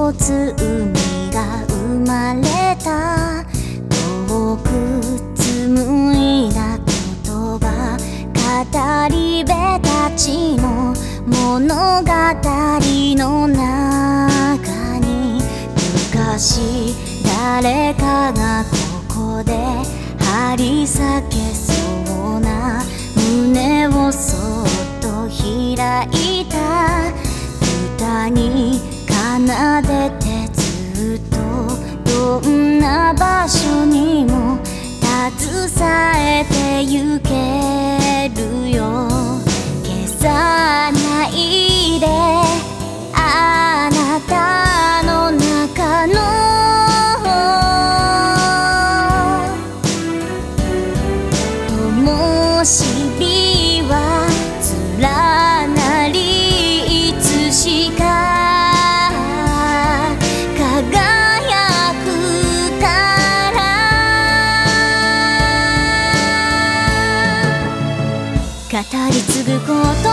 つ海が生まれた遠く紡いだ言葉語り部たちの物語の中に昔誰かがここで張り裂けそうな胸をそっと開いた歌に奏でてずっとどんな場所にも携えてゆけるよ消さないであなたの中の灯火は連なりいつしか輝くから語り継ぐこと